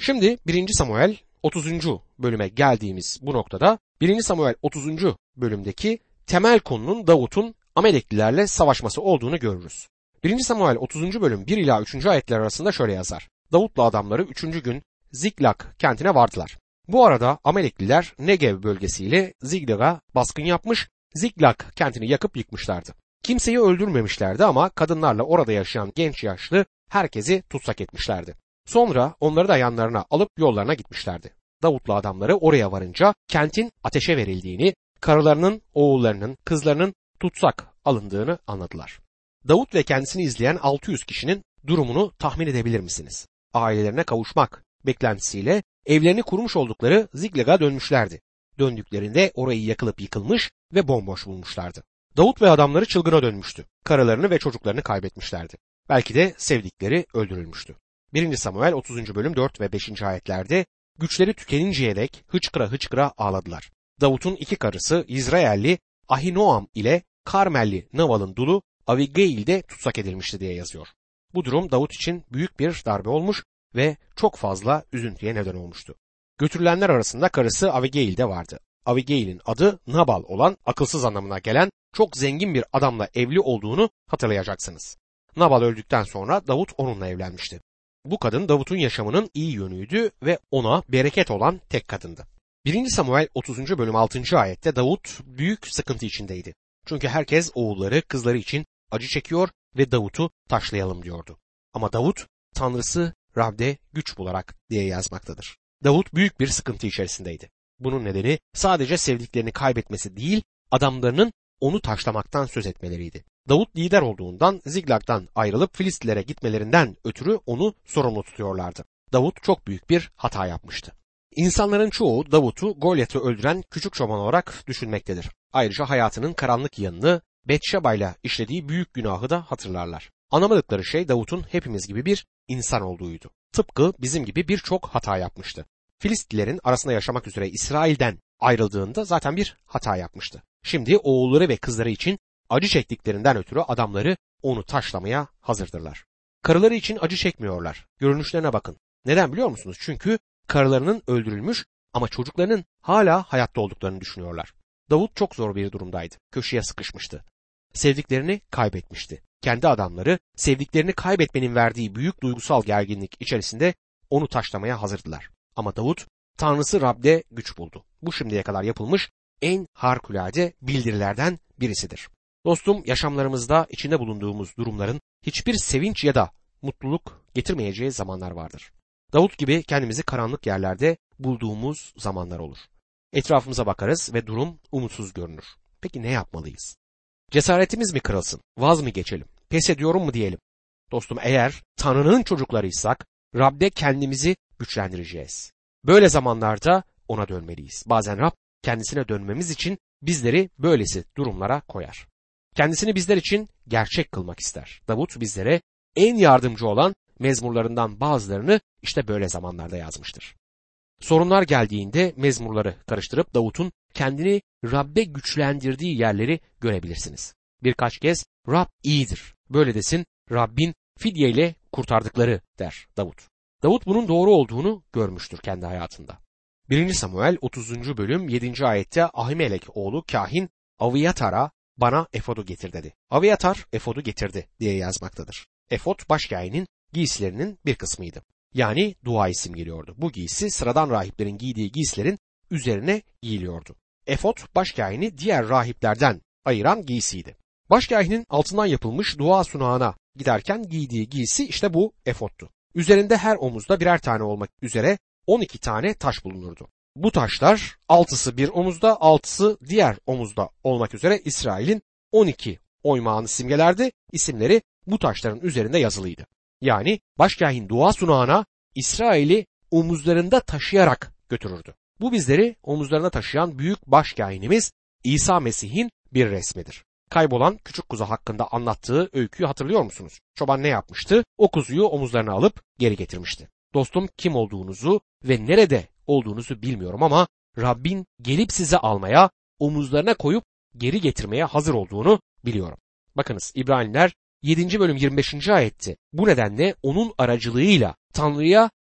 Şimdi 1. Samuel 30. bölüme geldiğimiz bu noktada 1. Samuel 30. bölümdeki temel konunun Davut'un Amaleklilerle savaşması olduğunu görürüz. 1. Samuel 30. bölüm 1 ila 3. ayetler arasında şöyle yazar. Davut'la adamları 3. gün Ziklag kentine vardılar. Bu arada Amalekliler Negev bölgesiyle Ziglag'a baskın yapmış, Ziklag kentini yakıp yıkmışlardı. Kimseyi öldürmemişlerdi ama kadınlarla orada yaşayan genç yaşlı herkesi tutsak etmişlerdi. Sonra onları da yanlarına alıp yollarına gitmişlerdi. Davut'la adamları oraya varınca kentin ateşe verildiğini, karılarının, oğullarının, kızlarının tutsak alındığını anladılar. Davut ve kendisini izleyen 600 kişinin durumunu tahmin edebilir misiniz? Ailelerine kavuşmak beklentisiyle evlerini kurmuş oldukları Ziglag'a dönmüşlerdi. Döndüklerinde orayı yakılıp yıkılmış ve bomboş bulmuşlardı. Davut ve adamları çılgına dönmüştü. Karılarını ve çocuklarını kaybetmişlerdi. Belki de sevdikleri öldürülmüştü. 1. Samuel 30. bölüm 4 ve 5. ayetlerde güçleri tükeninceye dek hıçkıra hıçkıra ağladılar. Davut'un 2 karısı İzrailli Ahinoam ile Karmelli Naval'ın dulu Abigail de tutsak edilmişti diye yazıyor. Bu durum Davut için büyük bir darbe olmuş ve çok fazla üzüntüye neden olmuştu. Götürülenler arasında karısı Abigail de vardı. Abigail'in adı Nabal olan akılsız anlamına gelen çok zengin bir adamla evli olduğunu hatırlayacaksınız. Nabal öldükten sonra Davut onunla evlenmişti. Bu kadın Davut'un yaşamının iyi yönüydü ve ona bereket olan tek kadındı. 1. Samuel 30. bölüm 6. ayette Davut büyük sıkıntı içindeydi. Çünkü herkes oğulları, kızları için acı çekiyor ve Davut'u taşlayalım diyordu. Ama Davut, Tanrısı Rab'de güç bularak diye yazmaktadır. Davut büyük bir sıkıntı içerisindeydi. Bunun nedeni sadece sevdiklerini kaybetmesi değil, adamlarının onu taşlamaktan söz etmeleriydi. Davut lider olduğundan Ziglag'dan ayrılıp Filistlilere gitmelerinden ötürü onu sorumlu tutuyorlardı. Davut çok büyük bir hata yapmıştı. İnsanların çoğu Davut'u Golyat'ı öldüren küçük çoban olarak düşünmektedir. Ayrıca hayatının karanlık yanını Betşeba'yla işlediği büyük günahı da hatırlarlar. Anlamadıkları şey Davut'un hepimiz gibi bir insan olduğuydu. Tıpkı bizim gibi birçok hata yapmıştı. Filistlilerin arasında yaşamak üzere İsrail'den ayrıldığında zaten bir hata yapmıştı. Şimdi oğulları ve kızları için acı çektiklerinden ötürü adamları onu taşlamaya hazırdırlar. Karıları için acı çekmiyorlar. Görünüşlerine bakın. Neden biliyor musunuz? Çünkü karılarının öldürülmüş ama çocuklarının hala hayatta olduklarını düşünüyorlar. Davut çok zor bir durumdaydı. Köşeye sıkışmıştı. Sevdiklerini kaybetmişti. Kendi adamları sevdiklerini kaybetmenin verdiği büyük duygusal gerginlik içerisinde onu taşlamaya hazırdılar. Ama Davut Tanrısı Rab'de güç buldu. Bu şimdiye kadar yapılmış en harikulade bildirilerden birisidir. Dostum, yaşamlarımızda içinde bulunduğumuz durumların hiçbir sevinç ya da mutluluk getirmeyeceği zamanlar vardır. Davut gibi kendimizi karanlık yerlerde bulduğumuz zamanlar olur. Etrafımıza bakarız ve durum umutsuz görünür. Peki ne yapmalıyız? Cesaretimiz mi kırılsın? Vaz mı geçelim? Pes ediyorum mu diyelim? Dostum, eğer Tanrı'nın çocuklarıysak Rab'de kendimizi güçlendireceğiz. Böyle zamanlarda ona dönmeliyiz. Bazen Rab kendisine dönmemiz için bizleri böylesi durumlara koyar. Kendisini bizler için gerçek kılmak ister. Davut bizlere en yardımcı olan mezmurlarından bazılarını işte böyle zamanlarda yazmıştır. Sorunlar geldiğinde mezmurları karıştırıp Davut'un kendini Rab'be güçlendirdiği yerleri görebilirsiniz. Birkaç kez Rab iyidir, böyle desin Rabbin fidyeyle kurtardıkları der Davut. Davut bunun doğru olduğunu görmüştür kendi hayatında. 1. Samuel 30. bölüm 7. ayette Ahimelek oğlu kahin Aviyatar'a bana efodu getir dedi. Aviyatar efodu getirdi diye yazmaktadır. Efod başkâhinin giysilerinin bir kısmıydı. Yani dua simgeliyordu. Bu giysi sıradan rahiplerin giydiği giysilerin üzerine giyiliyordu. Efod başkâhini diğer rahiplerden ayıran giysiydi. Başkâhinin altından yapılmış dua sunağına giderken giydiği giysi işte bu efodtu. Üzerinde her omuzda birer tane olmak üzere 12 tane taş bulunurdu. Bu taşlar 6'sı bir omuzda, 6'sı diğer omuzda olmak üzere İsrail'in 12 oymağını simgelerdi. İsimleri bu taşların üzerinde yazılıydı. Yani başkâhin dua sunağına İsrail'i omuzlarında taşıyarak götürürdü. Bu bizleri omuzlarına taşıyan büyük başkâhinimiz İsa Mesih'in bir resmidir. Kaybolan küçük kuzu hakkında anlattığı öyküyü hatırlıyor musunuz? Çoban ne yapmıştı? O kuzuyu omuzlarına alıp geri getirmişti. Dostum, kim olduğunuzu ve nerede olduğunuzu bilmiyorum ama Rabbin gelip sizi almaya, omuzlarına koyup geri getirmeye hazır olduğunu biliyorum. Bakınız, İbraniler 7. bölüm 25. ayetti. Bu nedenle onun aracılığıyla Tanrı'ya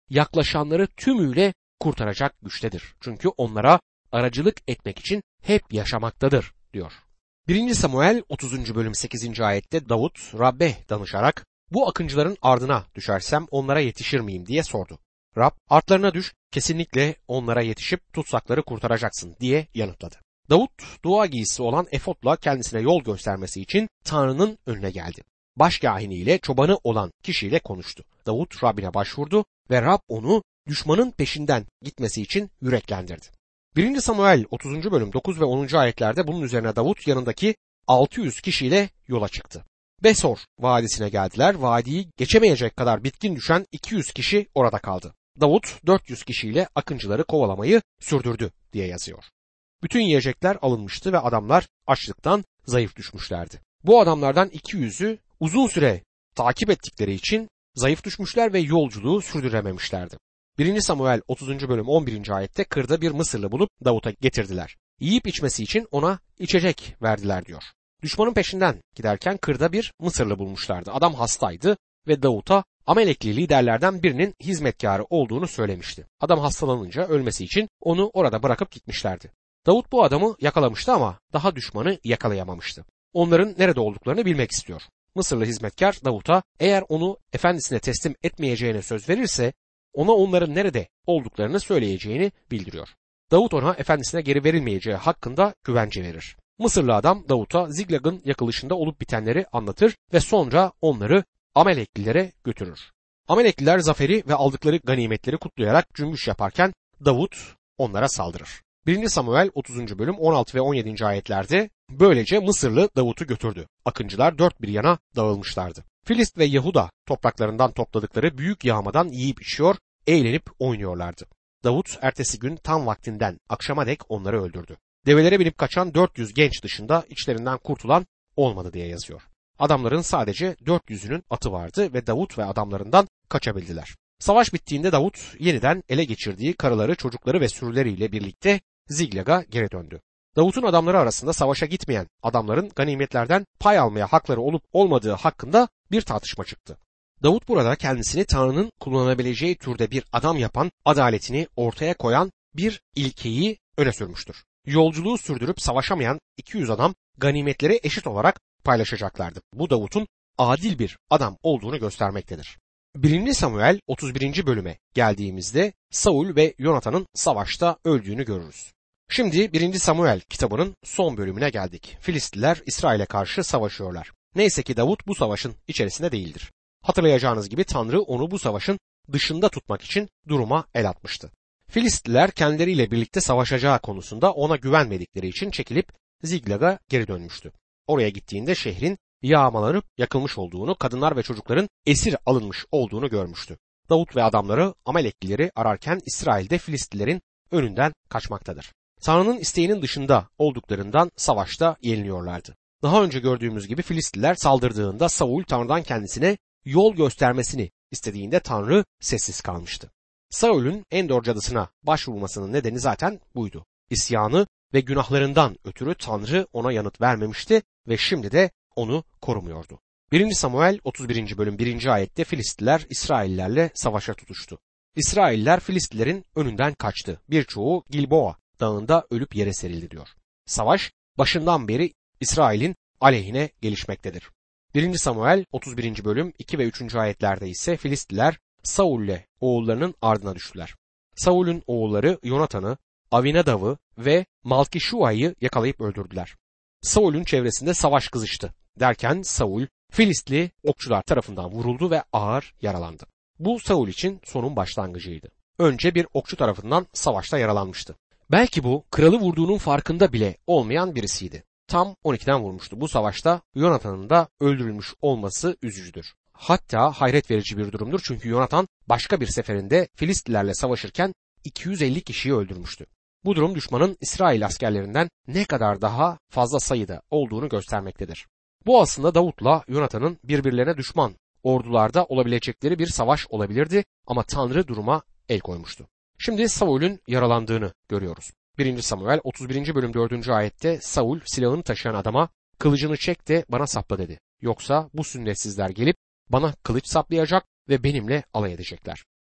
yaklaşanları tümüyle kurtaracak güçtedir. Çünkü onlara aracılık etmek için hep yaşamaktadır diyor. 1. Samuel 30. bölüm 8. ayette Davut Rab'be danışarak bu akıncıların ardına düşersem onlara yetişir miyim diye sordu. Rab artlarına düş, kesinlikle onlara yetişip tutsakları kurtaracaksın diye yanıtladı. Davut dua giysisi olan efotla kendisine yol göstermesi için Tanrı'nın önüne geldi. Başkâhiniyle çobanı olan kişiyle konuştu. Davut Rabbine başvurdu ve Rab onu düşmanın peşinden gitmesi için yüreklendirdi. 1. Samuel 30. bölüm 9 ve 10. ayetlerde bunun üzerine Davut yanındaki 600 kişiyle yola çıktı. Besor vadisine geldiler. Vadiyi geçemeyecek kadar bitkin düşen 200 kişi orada kaldı. Davut 400 kişiyle akıncıları kovalamayı sürdürdü diye yazıyor. Bütün yiyecekler alınmıştı ve adamlar açlıktan zayıf düşmüşlerdi. Bu adamlardan 200'ü uzun süre takip ettikleri için zayıf düşmüşler ve yolculuğu sürdürememişlerdi. 1. Samuel 30. bölüm 11. ayette kırda bir Mısırlı bulup Davut'a getirdiler. Yiyip içmesi için ona içecek verdiler diyor. Düşmanın peşinden giderken kırda bir Mısırlı bulmuşlardı. Adam hastaydı ve Davut'a Amelekli liderlerden birinin hizmetkarı olduğunu söylemişti. Adam hastalanınca ölmesi için onu orada bırakıp gitmişlerdi. Davut bu adamı yakalamıştı ama daha düşmanı yakalayamamıştı. Onların nerede olduklarını bilmek istiyor. Mısırlı hizmetkar Davut'a eğer onu efendisine teslim etmeyeceğine söz verirse ona onların nerede olduklarını söyleyeceğini bildiriyor. Davut ona efendisine geri verilmeyeceği hakkında güvence verir. Mısırlı adam Davut'a Ziglag'ın yakılışında olup bitenleri anlatır ve sonra onları Ameleklilere götürür. Amelekliler zaferi ve aldıkları ganimetleri kutlayarak cümbüş yaparken Davut onlara saldırır. 1. Samuel 30. bölüm 16 ve 17. ayetlerde böylece Mısırlı Davut'u götürdü. Akıncılar dört bir yana dağılmışlardı. Filist ve Yahuda topraklarından topladıkları büyük yağmadan yiyip içiyor, eğlenip oynuyorlardı. Davut ertesi gün tam vaktinden akşama dek onları öldürdü. Develere binip kaçan 400 genç dışında içlerinden kurtulan olmadı diye yazıyor. Adamların sadece 400'ünün atı vardı ve Davut ve adamlarından kaçabildiler. Savaş bittiğinde Davut yeniden ele geçirdiği karıları, çocukları ve sürüleriyle birlikte Ziglag'a geri döndü. Davut'un adamları arasında savaşa gitmeyen adamların ganimetlerden pay almaya hakları olup olmadığı hakkında bir tartışma çıktı. Davut burada kendisini Tanrı'nın kullanabileceği türde bir adam yapan, adaletini ortaya koyan bir ilkeyi öne sürmüştür. Yolculuğu sürdürüp savaşamayan 200 adam ganimetleri eşit olarak paylaşacaklardı. Bu Davut'un adil bir adam olduğunu göstermektedir. 1. Samuel 31. bölüme geldiğimizde Saul ve Yonatan'ın savaşta öldüğünü görürüz. Şimdi 1. Samuel kitabının son bölümüne geldik. Filistliler İsrail'e karşı savaşıyorlar. Neyse ki Davut bu savaşın içerisinde değildir. Hatırlayacağınız gibi Tanrı onu bu savaşın dışında tutmak için duruma el atmıştı. Filistliler kendileriyle birlikte savaşacağı konusunda ona güvenmedikleri için çekilip Ziglag'a geri dönmüştü. Oraya gittiğinde şehrin yağmalanıp yakılmış olduğunu, kadınlar ve çocukların esir alınmış olduğunu görmüştü. Davut ve adamları Ameleklileri ararken İsrail'de Filistlilerin önünden kaçmaktadır. Tanrı'nın isteğinin dışında olduklarından savaşta yeniliyorlardı. Daha önce gördüğümüz gibi Filistliler saldırdığında Saul Tanrı'dan kendisine yol göstermesini istediğinde Tanrı sessiz kalmıştı. Saul'ün Endor cadısına başvurmasının nedeni zaten buydu. İsyanı ve günahlarından ötürü Tanrı ona yanıt vermemişti ve şimdi de onu korumuyordu. 1. Samuel 31. bölüm 1. ayette Filistliler İsraillerle savaşa tutuştu. İsrailler Filistlilerin önünden kaçtı. Birçoğu Gilboa dağında ölüp yere serildi diyor. Savaş başından beri İsrail'in aleyhine gelişmektedir. 1. Samuel 31. bölüm 2 ve 3. ayetlerde ise Filistliler Saul'le oğullarının ardına düştüler. Saul'ün oğulları Yonatan'ı, Avinadav'ı ve Malkişua'yı yakalayıp öldürdüler. Saul'ün çevresinde savaş kızıştı. Derken Saul Filistli okçular tarafından vuruldu ve ağır yaralandı. Bu Saul için sonun başlangıcıydı. Önce bir okçu tarafından savaşta yaralanmıştı. Belki bu kralı vurduğunun farkında bile olmayan birisiydi. Tam 12'den vurmuştu. Bu savaşta Yonatan'ın da öldürülmüş olması üzücüdür. Hatta hayret verici bir durumdur çünkü Yonatan başka bir seferinde Filistlilerle savaşırken 250 kişiyi öldürmüştü. Bu durum düşmanın İsrail askerlerinden ne kadar daha fazla sayıda olduğunu göstermektedir. Bu aslında Davut'la Yonatan'ın birbirlerine düşman ordularda olabilecekleri bir savaş olabilirdi ama Tanrı duruma el koymuştu. Şimdi Saul'ün yaralandığını görüyoruz. 1. Samuel 31. bölüm 4. ayette Saul silahını taşıyan adama kılıcını çek de bana sapla dedi. Yoksa bu sünnetsizler gelip bana kılıç saplayacak ve benimle alay edecekler.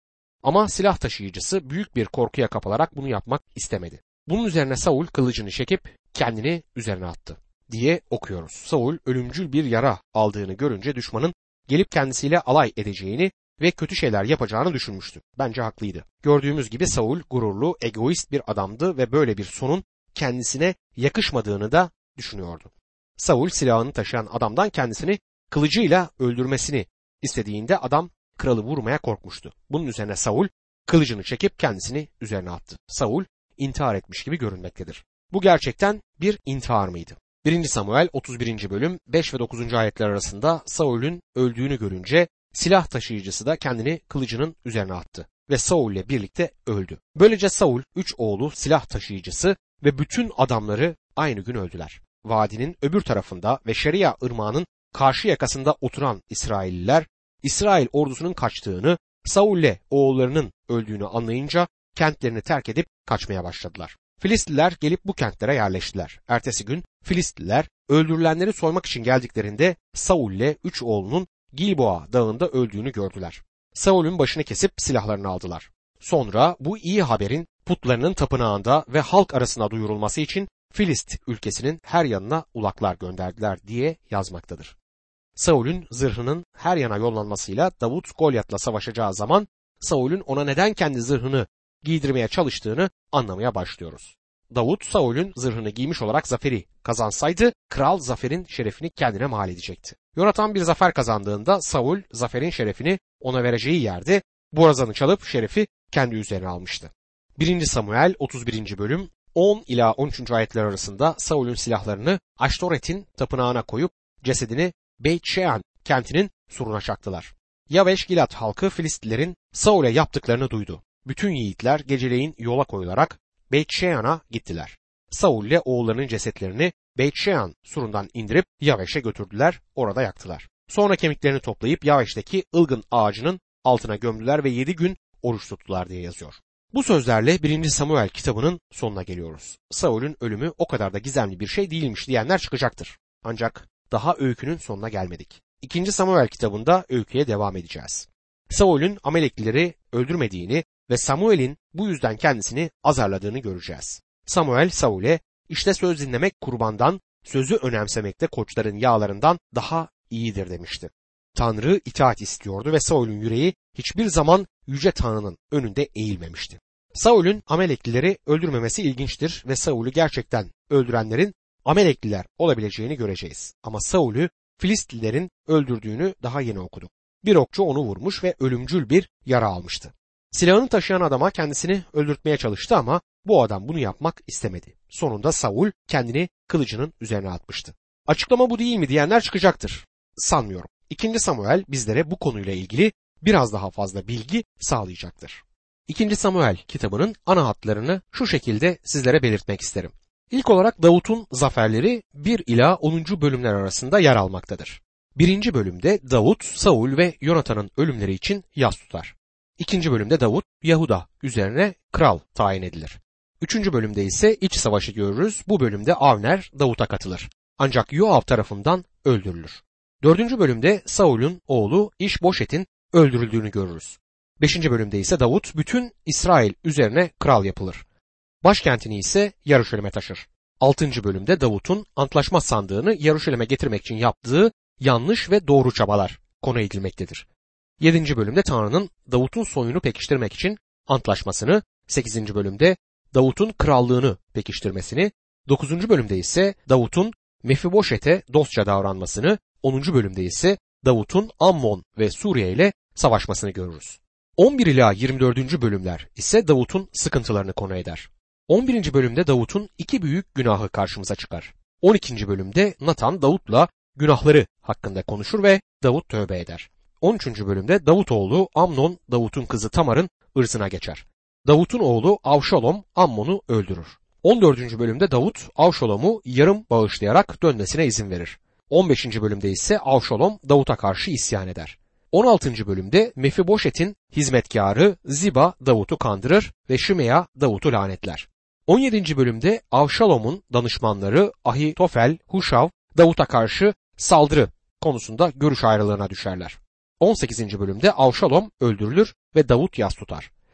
Ama silah taşıyıcısı büyük bir korkuya kapılarak bunu yapmak istemedi. Bunun üzerine Saul kılıcını çekip kendini üzerine attı diye okuyoruz. Saul ölümcül bir yara aldığını görünce düşmanın gelip kendisiyle alay edeceğini ve kötü şeyler yapacağını düşünmüştü. Bence haklıydı. Gördüğümüz gibi Saul gururlu, egoist bir adamdı ve böyle bir sonun kendisine yakışmadığını da düşünüyordu. Saul silahını taşıyan adamdan kendisini kılıcıyla öldürmesini istediğinde adam kralı vurmaya korkmuştu. Bunun üzerine Saul kılıcını çekip kendisini üzerine attı. Saul intihar etmiş gibi görünmektedir. Bu gerçekten bir intihar mıydı? 1. Samuel 31. bölüm 5 ve 9. ayetler arasında Saul'ün öldüğünü görünce silah taşıyıcısı da kendini kılıcının üzerine attı ve Saul ile birlikte öldü. Böylece Saul 3 oğlu silah taşıyıcısı ve bütün adamları aynı gün öldüler. Vadinin öbür tarafında ve Şeria ırmağının karşı yakasında oturan İsrailliler İsrail ordusunun kaçtığını, Saul ile oğullarının öldüğünü anlayınca kentlerini terk edip kaçmaya başladılar. Filistliler gelip bu kentlere yerleştiler. Ertesi gün Filistliler öldürülenleri soymak için geldiklerinde Saul ile 3 oğlunun Gilboa dağında öldüğünü gördüler. Saul'ün başını kesip silahlarını aldılar. Sonra bu iyi haberin putlarının tapınağında ve halk arasına duyurulması için Filist ülkesinin her yanına ulaklar gönderdiler diye yazmaktadır. Saul'ün zırhının her yana yollanmasıyla Davut Golyat'la savaşacağı zaman Saul'ün ona neden kendi zırhını giydirmeye çalıştığını anlamaya başlıyoruz. Davut Saul'ün zırhını giymiş olarak zaferi kazansaydı kral zaferin şerefini kendine mal edecekti. Yonatan bir zafer kazandığında Saul zaferin şerefini ona vereceği yerde borazanı çalıp şerefi kendi üzerine almıştı. 1. Samuel 31. bölüm 10 ila 13. ayetler arasında Saul'ün silahlarını Aştoret'in tapınağına koyup cesedini Beyt-Şean kentinin suruna çaktılar. Yabeş Gilat halkı Filistlilerin Saul'e yaptıklarını duydu. Bütün yiğitler geceleyin yola koyularak Beyt-Şean'a gittiler. Saul ile oğullarının cesetlerini Beyt-Şean surundan indirip Yaveş'e götürdüler, orada yaktılar. Sonra kemiklerini toplayıp Yaveş'teki ılgın ağacının altına gömdüler ve 7 gün oruç tuttular diye yazıyor. Bu sözlerle 1. Samuel kitabının sonuna geliyoruz. Saul'ün ölümü o kadar da gizemli bir şey değilmiş diyenler çıkacaktır. Ancak daha öykünün sonuna gelmedik. 2. Samuel kitabında öyküye devam edeceğiz. Saul'ün Amaleklileri öldürmediğini ve Samuel'in bu yüzden kendisini azarladığını göreceğiz. Samuel Saul'e işte söz dinlemek kurbandan, sözü önemsemekte koçların yağlarından daha iyidir demişti. Tanrı itaat istiyordu ve Saul'ün yüreği hiçbir zaman Yüce Tanrı'nın önünde eğilmemişti. Saul'ün Amaleklileri öldürmemesi ilginçtir ve Saul'ü gerçekten öldürenlerin Amalekliler olabileceğini göreceğiz. Ama Saul'ü Filistlilerin öldürdüğünü daha yeni okuduk. Bir okçu onu vurmuş ve ölümcül bir yara almıştı. Silahını taşıyan adama kendisini öldürtmeye çalıştı ama bu adam bunu yapmak istemedi. Sonunda Saul kendini kılıcının üzerine atmıştı. Açıklama bu değil mi diyenler çıkacaktır. Sanmıyorum. 2. Samuel bizlere bu konuyla ilgili biraz daha fazla bilgi sağlayacaktır. 2. Samuel kitabının ana hatlarını şu şekilde sizlere belirtmek isterim. İlk olarak Davut'un zaferleri 1 ila 10. bölümler arasında yer almaktadır. 1. bölümde Davut, Saul ve Yonatan'ın ölümleri için yas tutar. 2. bölümde Davut, Yahuda üzerine kral tayin edilir. 3. bölümde ise iç savaşı görürüz. Bu bölümde Avner Davut'a katılır. Ancak Yoav tarafından öldürülür. 4. bölümde Saul'un oğlu İşboşet'in öldürüldüğünü görürüz. 5. bölümde ise Davut bütün İsrail üzerine kral yapılır. Başkentini ise Yaruşalim'e taşır. 6. bölümde Davut'un antlaşma sandığını Yaruşalim'e getirmek için yaptığı yanlış ve doğru çabalar konu edilmektedir. 7. bölümde Tanrı'nın Davut'un soyunu pekiştirmek için antlaşmasını, 8. bölümde Davut'un krallığını pekiştirmesini, 9. bölümde ise Davut'un Mefiboşet'e dostça davranmasını, 10. bölümde ise Davut'un Ammon ve Suriye ile savaşmasını görürüz. 11 ila 24. bölümler ise Davut'un sıkıntılarını konu eder. 11. bölümde Davut'un 2 büyük günahı karşımıza çıkar. 12. bölümde Natan Davut'la günahları hakkında konuşur ve Davut tövbe eder. 13. bölümde Davutoğlu Amnon Davut'un kızı Tamar'ın ırzına geçer. Davut'un oğlu Avşalom Ammon'u öldürür. 14. bölümde Davut Avşalom'u yarım bağışlayarak dönmesine izin verir. 15. bölümde ise Avşalom Davut'a karşı isyan eder. 16. bölümde Mefiboşet'in hizmetkarı Ziba Davut'u kandırır ve Şimeya Davut'u lanetler. 17. bölümde Avşalom'un danışmanları Ahitofel, Huşav Davut'a karşı saldırı konusunda görüş ayrılığına düşerler. 18. bölümde Avşalom öldürülür ve Davut yas tutar.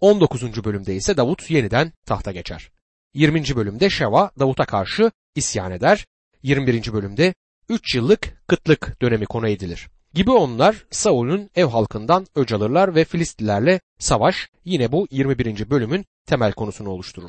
19. bölümde ise Davut yeniden tahta geçer. 20. bölümde Şeva Davut'a karşı isyan eder. 21. bölümde 3 yıllık kıtlık dönemi konu edilir. Gibeonlar Saul'ün ev halkından öc alırlar ve Filistlilerle savaş yine bu 21. bölümün temel konusunu oluşturur.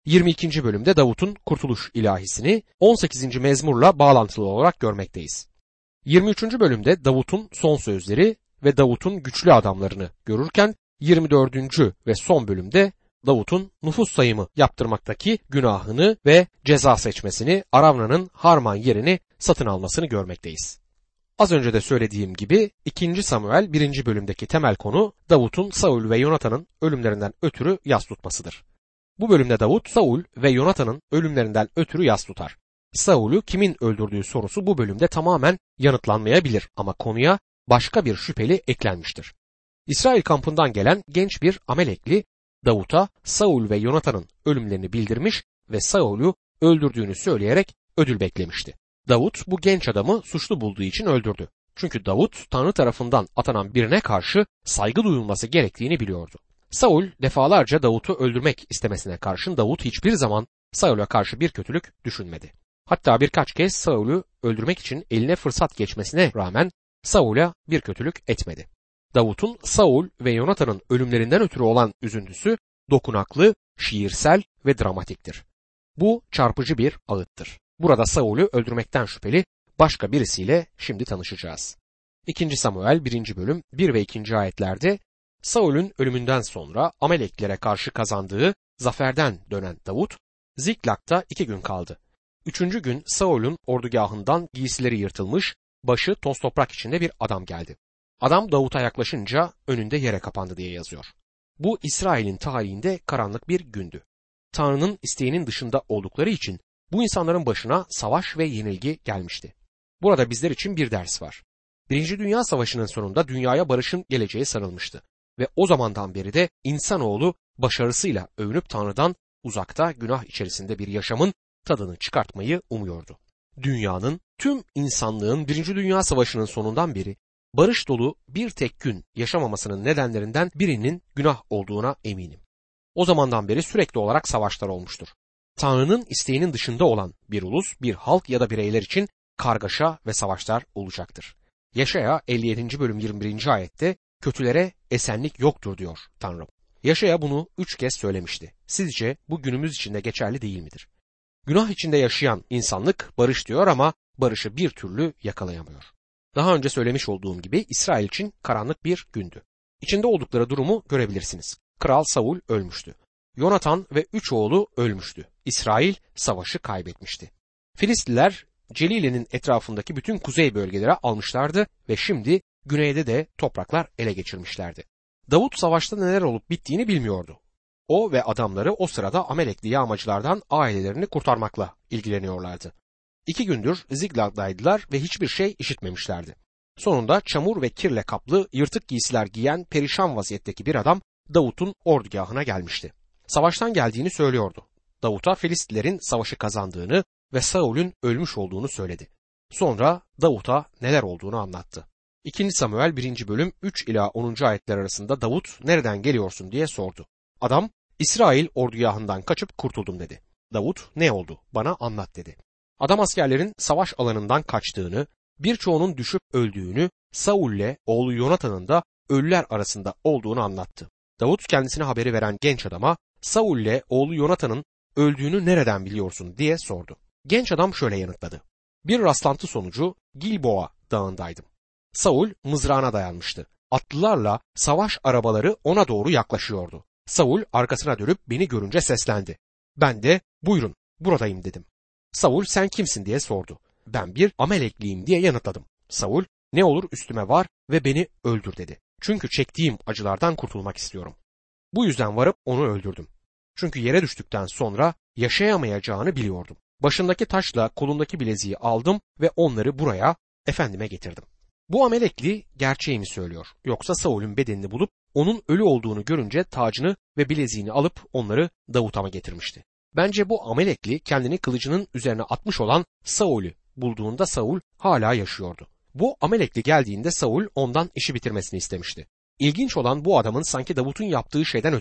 22. bölümde Davut'un kurtuluş ilahisini 18. mezmurla bağlantılı olarak görmekteyiz. 23. bölümde Davut'un son sözleri ve Davut'un güçlü adamlarını görürken 24. ve son bölümde Davut'un nüfus sayımı yaptırmaktaki günahını ve ceza seçmesini, Aravna'nın Harman yerini satın almasını görmekteyiz. Az önce de söylediğim gibi 2. Samuel 1. bölümdeki temel konu Davut'un Saul ve Yonatan'ın ölümlerinden ötürü yas tutmasıdır. Bu bölümde Davut, Saul ve Yonatan'ın ölümlerinden ötürü yas tutar. Saul'ü kimin öldürdüğü sorusu bu bölümde tamamen yanıtlanmayabilir ama konuya başka bir şüpheli eklenmiştir. İsrail kampından gelen genç bir Amelekli Davut'a Saul ve Yonatan'ın ölümlerini bildirmiş ve Saul'ü öldürdüğünü söyleyerek ödül beklemişti. Davut bu genç adamı suçlu bulduğu için öldürdü. Çünkü Davut Tanrı tarafından atanan birine karşı saygı duyulması gerektiğini biliyordu. Saul defalarca Davut'u öldürmek istemesine karşın Davut hiçbir zaman Saul'a karşı bir kötülük düşünmedi. Hatta birkaç kez Saul'ü öldürmek için eline fırsat geçmesine rağmen Saul'a bir kötülük etmedi. Davut'un Saul ve Yonatan'ın ölümlerinden ötürü olan üzüntüsü dokunaklı, şiirsel ve dramatiktir. Bu çarpıcı bir ağıttır. Burada Saul'ü öldürmekten şüpheli başka birisiyle şimdi tanışacağız. 2. Samuel 1. bölüm 1 ve 2. ayetlerde Saul'ün ölümünden sonra Ameleklilere karşı kazandığı zaferden dönen Davut, Ziklag'da 2 gün kaldı. 3. gün Saul'ün ordugahından giysileri yırtılmış, başı toz toprak içinde bir adam geldi. Adam Davut'a yaklaşınca önünde yere kapandı diye yazıyor. Bu İsrail'in tarihinde karanlık bir gündü. Tanrı'nın isteğinin dışında oldukları için bu insanların başına savaş ve yenilgi gelmişti. Burada bizler için bir ders var. 1. Dünya Savaşı'nın sonunda dünyaya barışın geleceği sanılmıştı. Ve o zamandan beri de insanoğlu başarısıyla övünüp Tanrı'dan uzakta günah içerisinde bir yaşamın tadını çıkartmayı umuyordu. Dünyanın, tüm insanlığın 1. Dünya Savaşı'nın sonundan beri barış dolu bir tek gün yaşamamasının nedenlerinden birinin günah olduğuna eminim. O zamandan beri sürekli olarak savaşlar olmuştur. Tanrı'nın isteğinin dışında olan bir ulus, bir halk ya da bireyler için kargaşa ve savaşlar olacaktır. Yaşaya 57. bölüm 21. ayette kötülere esenlik yoktur diyor Tanrım. Yaşaya bunu 3 kez söylemişti. Sizce bu günümüz için de geçerli değil midir? Günah içinde yaşayan insanlık barış diyor ama barışı bir türlü yakalayamıyor. Daha önce söylemiş olduğum gibi İsrail için karanlık bir gündü. İçinde oldukları durumu görebilirsiniz. Kral Saul ölmüştü. Yonatan ve 3 oğlu ölmüştü. İsrail savaşı kaybetmişti. Filistliler Celile'nin etrafındaki bütün kuzey bölgelere almışlardı ve şimdi güneyde de topraklar ele geçirmişlerdi. Davut savaşta neler olup bittiğini bilmiyordu. O ve adamları o sırada Amelekli yağmacılardan ailelerini kurtarmakla ilgileniyorlardı. 2 gündür Ziklag'daydılar ve hiçbir şey işitmemişlerdi. Sonunda çamur ve kirle kaplı yırtık giysiler giyen perişan vaziyetteki bir adam Davut'un ordugahına gelmişti. Savaştan geldiğini söylüyordu. Davut'a Filistlilerin savaşı kazandığını ve Saul'ün ölmüş olduğunu söyledi. Sonra Davut'a neler olduğunu anlattı. 2. Samuel 1. bölüm 3 ila 10. ayetler arasında Davut nereden geliyorsun diye sordu. Adam İsrail ordugahından kaçıp kurtuldum dedi. Davut ne oldu bana anlat dedi. Adam askerlerin savaş alanından kaçtığını, birçoğunun düşüp öldüğünü, Saul'le oğlu Yonatan'ın da ölüler arasında olduğunu anlattı. Davut kendisine haberi veren genç adama Saul'le oğlu Yonatan'ın öldüğünü nereden biliyorsun diye sordu. Genç adam şöyle yanıtladı. Bir rastlantı sonucu Gilboa dağındaydım. Saul mızrağına dayanmıştı. Atlılarla savaş arabaları ona doğru yaklaşıyordu. Saul arkasına dönüp beni görünce seslendi. Ben de buyurun buradayım dedim. Saul sen kimsin diye sordu. Ben bir Amelekliyim diye yanıtladım. Saul ne olur üstüme var ve beni öldür dedi. Çünkü çektiğim acılardan kurtulmak istiyorum. Bu yüzden varıp onu öldürdüm. Çünkü yere düştükten sonra yaşayamayacağını biliyordum. Başındaki taşla kolundaki bileziği aldım ve onları buraya efendime getirdim. Bu Amelekli gerçeği mi söylüyor? Yoksa Saul'ün bedenini bulup onun ölü olduğunu görünce tacını ve bileziğini alıp onları Davut'a mı getirmişti? Bence bu Amelekli kendini kılıcının üzerine atmış olan Saul'ü bulduğunda Saul hala yaşıyordu. Bu Amelekli geldiğinde Saul ondan işi bitirmesini istemişti. İlginç olan bu adamın sanki Davut'un yaptığı şeyden ötürü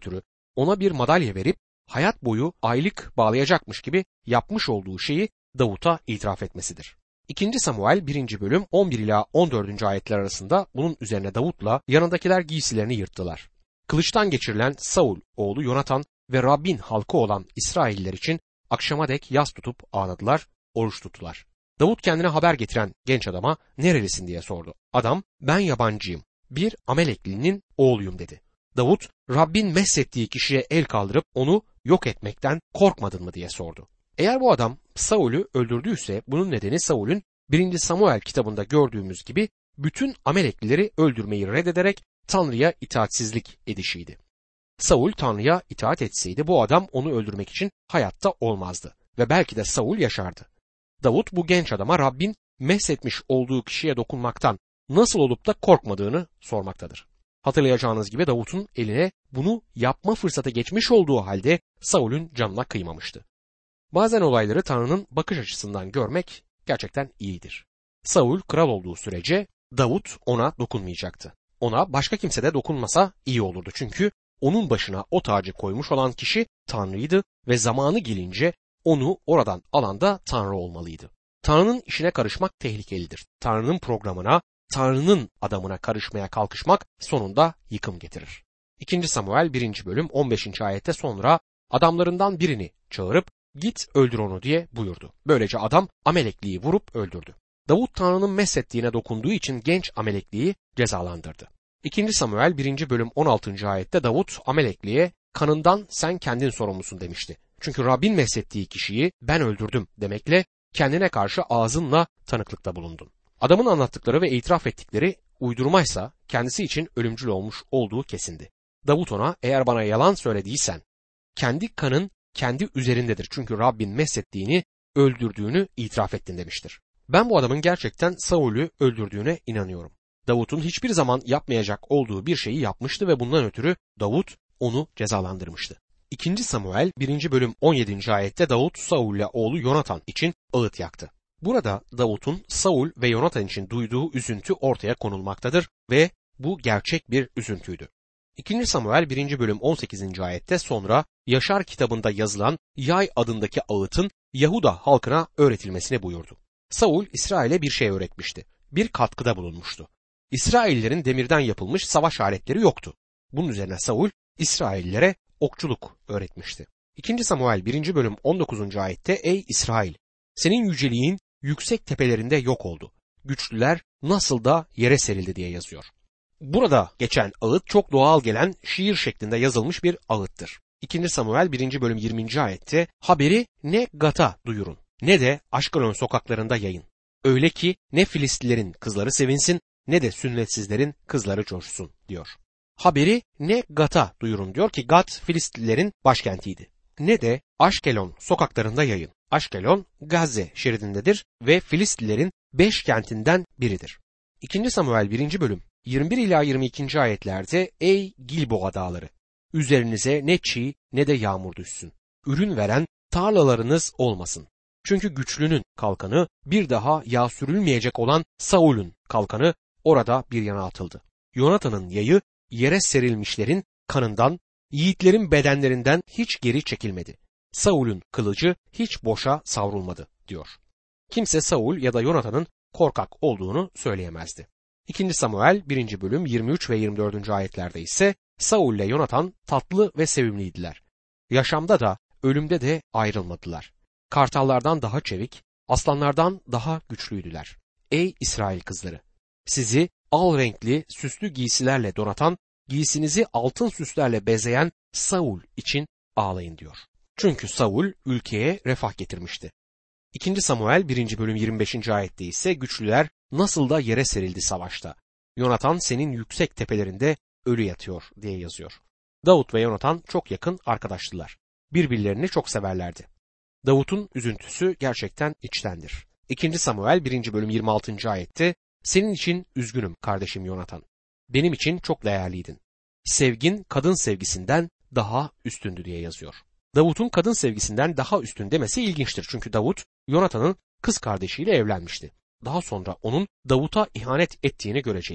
ona bir madalya verip hayat boyu aylık bağlayacakmış gibi yapmış olduğu şeyi Davut'a itiraf etmesidir. 2. Samuel 1. bölüm 11 ila 14. ayetler arasında bunun üzerine Davut'la yanındakiler giysilerini yırttılar. Kılıçtan geçirilen Saul oğlu Yonatan ve Rabbin halkı olan İsrailler için akşama dek yas tutup ağladılar, oruç tuttular. Davut kendine haber getiren genç adama nerelisin diye sordu. Adam ben yabancıyım, bir Ameleklinin oğluyum dedi. Davut Rabbin meshettiği kişiye el kaldırıp onu yok etmekten korkmadın mı diye sordu. Eğer bu adam Saul'ü öldürdüyse bunun nedeni Saul'ün 1. Samuel kitabında gördüğümüz gibi bütün Ameleklileri öldürmeyi reddederek Tanrı'ya itaatsizlik edişiydi. Saul Tanrı'ya itaat etseydi bu adam onu öldürmek için hayatta olmazdı ve belki de Saul yaşardı. Davut bu genç adama Rabbin meshetmiş olduğu kişiye dokunmaktan nasıl olup da korkmadığını sormaktadır. Hatırlayacağınız gibi Davut'un eline bunu yapma fırsatı geçmiş olduğu halde Saul'ün canına kıymamıştı. Bazen olayları Tanrı'nın bakış açısından görmek gerçekten iyidir. Saul kral olduğu sürece Davut ona dokunmayacaktı. Ona başka kimse de dokunmasa iyi olurdu çünkü onun başına o tacı koymuş olan kişi Tanrı'ydı ve zamanı gelince onu oradan alan da Tanrı olmalıydı. Tanrı'nın işine karışmak tehlikelidir. Tanrı'nın programına, Tanrı'nın adamına karışmaya kalkışmak sonunda yıkım getirir. 2. Samuel 1. bölüm 15. ayette sonra adamlarından birini çağırıp git öldür onu diye buyurdu. Böylece adam Amelekliyi vurup öldürdü. Davut Tanrı'nın meshettiğine dokunduğu için genç Amelekliyi cezalandırdı. 2. Samuel 1. bölüm 16. ayette Davut Amelekliye kanından sen kendin sorumlusun demişti. Çünkü Rabbin meshettiği kişiyi ben öldürdüm demekle kendine karşı ağzınla tanıklıkta bulundun. Adamın anlattıkları ve itiraf ettikleri uydurmaysa kendisi için ölümcül olmuş olduğu kesindi. Davut ona eğer bana yalan söylediysen kendi kanın kendi üzerindedir çünkü Rabbin meshettiğini öldürdüğünü itiraf ettin demiştir. Ben bu adamın gerçekten Saul'ü öldürdüğüne inanıyorum. Davut'un hiçbir zaman yapmayacak olduğu bir şeyi yapmıştı ve bundan ötürü Davut onu cezalandırmıştı. 2. Samuel 1. bölüm 17. ayette Davut Saul ile oğlu Yonatan için ağıt yaktı. Burada Davut'un Saul ve Yonatan için duyduğu üzüntü ortaya konulmaktadır ve bu gerçek bir üzüntüydü. 2. Samuel 1. bölüm 18. ayette sonra Yaşar kitabında yazılan Yay adındaki ağıtın Yahuda halkına öğretilmesini buyurdu. Saul İsrail'e bir şey öğretmişti. Bir katkıda bulunmuştu. İsraillerin demirden yapılmış savaş aletleri yoktu. Bunun üzerine Saul İsraillere okçuluk öğretmişti. 2. Samuel 1. bölüm 19. ayette ey İsrail! Senin yüceliğin yüksek tepelerinde yok oldu. Güçlüler nasıl da yere serildi diye yazıyor. Burada geçen ağıt çok doğal gelen şiir şeklinde yazılmış bir ağıttır. 2. Samuel 1. bölüm 20. ayette haberi ne Gat'a duyurun ne de Aşkelon sokaklarında yayın. Öyle ki ne Filistlilerin kızları sevinsin ne de sünnetsizlerin kızları coşsun diyor. Haberi ne Gat'a duyurun diyor ki Gat Filistlilerin başkentiydi. Ne de Aşkelon sokaklarında yayın. Aşkelon Gazze şeridindedir ve Filistlilerin 5 kentinden biridir. 2. Samuel 1. bölüm 21 ila 22. ayetlerde ey Gilboa dağları üzerinize ne çiğ ne de yağmur düşsün. Ürün veren tarlalarınız olmasın. Çünkü güçlünün kalkanı bir daha yağ sürülmeyecek olan Saul'ün kalkanı orada bir yana atıldı. Yonatan'ın yayı yere serilmişlerin kanından, yiğitlerin bedenlerinden hiç geri çekilmedi. Saul'ün kılıcı hiç boşa savrulmadı diyor. Kimse Saul ya da Yonatan'ın korkak olduğunu söyleyemezdi. 2. Samuel 1. bölüm 23 ve 24. ayetlerde ise Saul ile Yonatan tatlı ve sevimliydiler. Yaşamda da ölümde de ayrılmadılar. Kartallardan daha çevik, aslanlardan daha güçlüydüler. Ey İsrail kızları! Sizi al renkli süslü giysilerle donatan, giysinizi altın süslerle bezeyen Saul için ağlayın diyor. Çünkü Saul ülkeye refah getirmişti. 2. Samuel 1. bölüm 25. ayette ise güçlüler nasıl da yere serildi savaşta. Yonatan senin yüksek tepelerinde ölü yatıyor diye yazıyor. Davut ve Yonatan çok yakın arkadaştılar. Birbirlerini çok severlerdi. Davut'un üzüntüsü gerçekten içtendir. 2. Samuel 1. bölüm 26. ayette senin için üzgünüm kardeşim Yonatan. Benim için çok değerliydin. Sevgin kadın sevgisinden daha üstündü diye yazıyor. Davut'un kadın sevgisinden daha üstün demesi ilginçtir. Çünkü Davut Yonatan'ın kız kardeşiyle evlenmişti. Daha sonra onun Davut'a ihanet ettiğini göreceğiz.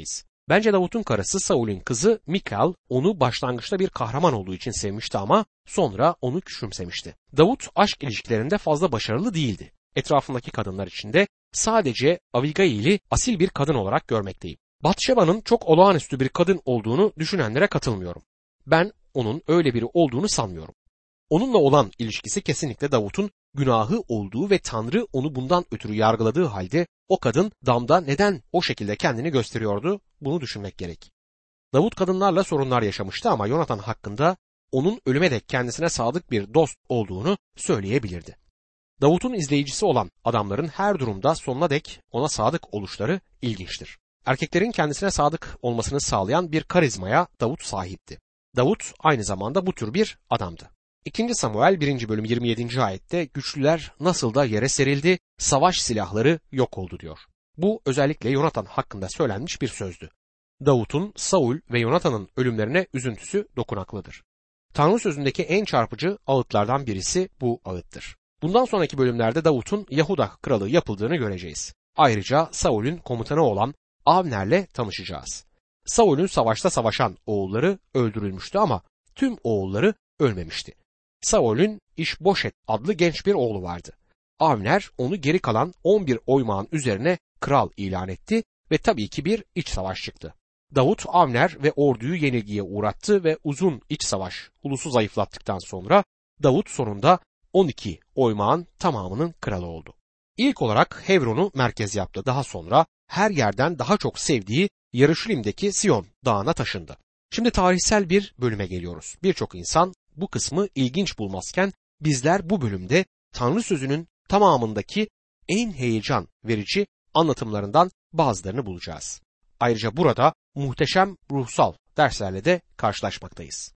Bence Davut'un karısı Saul'ün kızı Mikal onu başlangıçta bir kahraman olduğu için sevmişti ama sonra onu küçümsemişti. Davut aşk ilişkilerinde fazla başarılı değildi. Etrafındaki kadınlar içinde sadece Abigail'i asil bir kadın olarak görmekteyim. Batşeba'nın çok olağanüstü bir kadın olduğunu düşünenlere katılmıyorum. Ben onun öyle biri olduğunu sanmıyorum. Onunla olan ilişkisi kesinlikle Davut'un günahı olduğu ve Tanrı onu bundan ötürü yargıladığı halde o kadın damda neden o şekilde kendini gösteriyordu, bunu düşünmek gerek. Davut kadınlarla sorunlar yaşamıştı ama Yonatan hakkında onun ölüme dek kendisine sadık bir dost olduğunu söyleyebilirdi. Davut'un izleyicisi olan adamların her durumda sonuna dek ona sadık oluşları ilginçtir. Erkeklerin kendisine sadık olmasını sağlayan bir karizmaya Davut sahipti. Davut aynı zamanda bu tür bir adamdı. 2. Samuel 1. bölüm 27. ayette güçlüler nasıl da yere serildi, savaş silahları yok oldu diyor. Bu özellikle Yonatan hakkında söylenmiş bir sözdü. Davut'un Saul ve Yonatan'ın ölümlerine üzüntüsü dokunaklıdır. Tanrı sözündeki en çarpıcı ağıtlardan birisi bu ağıttır. Bundan sonraki bölümlerde Davut'un Yahuda kralı yapıldığını göreceğiz. Ayrıca Saul'ün komutanı olan Avner'le tanışacağız. Saul'ün savaşta savaşan oğulları öldürülmüştü ama tüm oğulları ölmemişti. Saul'ün İşboşet adlı genç bir oğlu vardı. Avner onu geri kalan 11 oymağın üzerine kral ilan etti ve tabii ki bir iç savaş çıktı. Davut, Avner ve orduyu yenilgiye uğrattı ve uzun iç savaş ulusu zayıflattıktan sonra Davut sonunda 12 oymağın tamamının kralı oldu. İlk olarak Hebron'u merkez yaptı. Daha sonra her yerden daha çok sevdiği Yarışilim'deki Sion dağına taşındı. Şimdi tarihsel bir bölüme geliyoruz. Birçok insan bu kısmı ilginç bulmazken bizler bu bölümde Tanrı sözünün tamamındaki en heyecan verici anlatımlarından bazılarını bulacağız. Ayrıca burada muhteşem ruhsal derslerle de karşılaşmaktayız.